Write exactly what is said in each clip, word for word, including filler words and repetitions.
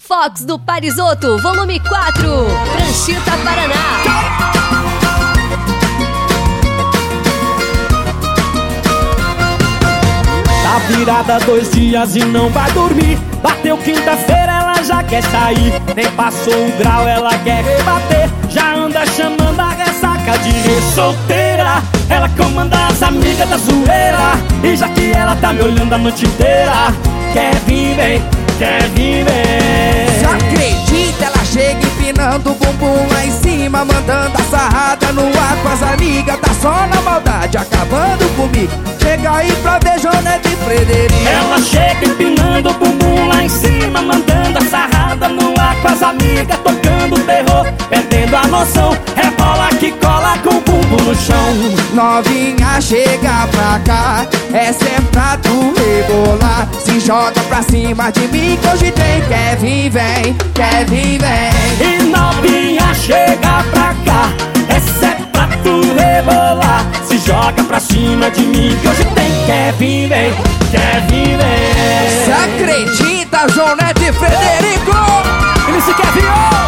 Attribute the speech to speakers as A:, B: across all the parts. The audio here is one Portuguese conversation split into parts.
A: Fox do Parisoto, volume quatro, Pranchita, Paraná.
B: Tá virada dois dias e não vai dormir. Bateu quinta-feira, ela já quer sair. Nem passou o grau, ela quer rebater. Já anda chamando a ressaca de re-solteira. Ela comanda as amigas da zoeira. E já que ela tá me olhando a noite inteira, quer vir, vem, quer vir, vem.
C: Você acredita? Ela chega empinando o bumbum lá em cima, mandando a sarrada no ar com as amigas. Tá só na maldade, acabando comigo. Chega aí pra ver Jonete e Frederico.
B: Ela chega empinando o bumbum lá em cima, mandando a sarrada no ar com as amigas, tocando terror, perdendo a noção. Rebola que cola com o bumbum no chão.
C: Novinha, chega pra cá, essa é pra tu rebolar. Se joga pra cima de mim que hoje tem. Quer vir, vem, quer vir, vem.
B: E novinha, chega pra cá, essa é pra tu rebolar. Se joga pra cima de mim que hoje tem. Quer vir, vem, quer vir, vem.
C: Você acredita, Jonete e Frederico?
B: Ele se quer vir,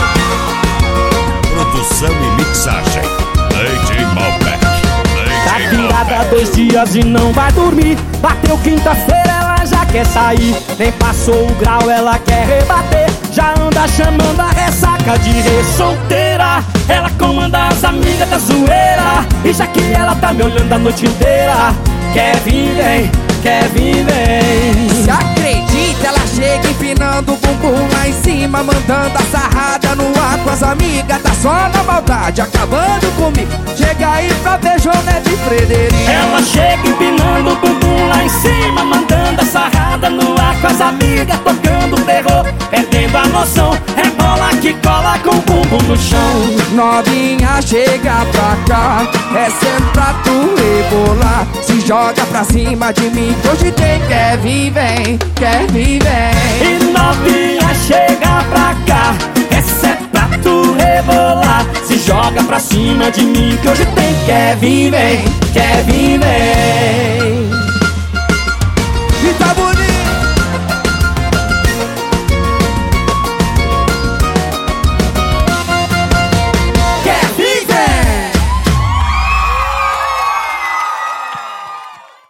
B: oh!
D: Produção e mixagem D J Malbec.
B: Tá virada dois dias e não vai dormir. Bateu quinta-feira, ela já quer sair. Nem passou o grau, ela quer rebater. Já anda chamando a ressaca de re-solteira. Ela comanda as amigas da zoeira. E já que ela tá me olhando a noite inteira, quer vir, vem, quer vir, vem.
C: Se acredita? Ela chega empinando o bumbum lá em cima, mandando a sarrada no ar com as amigas. Tá só na maldade, acabando comigo. Chega aí pra ver Jonete e Frederico.
B: Ela chega empinando o bumbum lá em cima, mandando a sarrada no ar com as amigas, tocando terror, perdendo a noção. Rebola que cola com o bumbum no chão.
C: Novinha, chega pra cá, essa é pra tu rebolar. Se joga pra cima de mim que hoje tem. Quer vir, vem, quer vir, vem.
B: E novinha, chega pra cá, essa é pra tu rebolar. Se joga pra cima de mim que hoje tem. Quer vir, vem, quer vir, vem.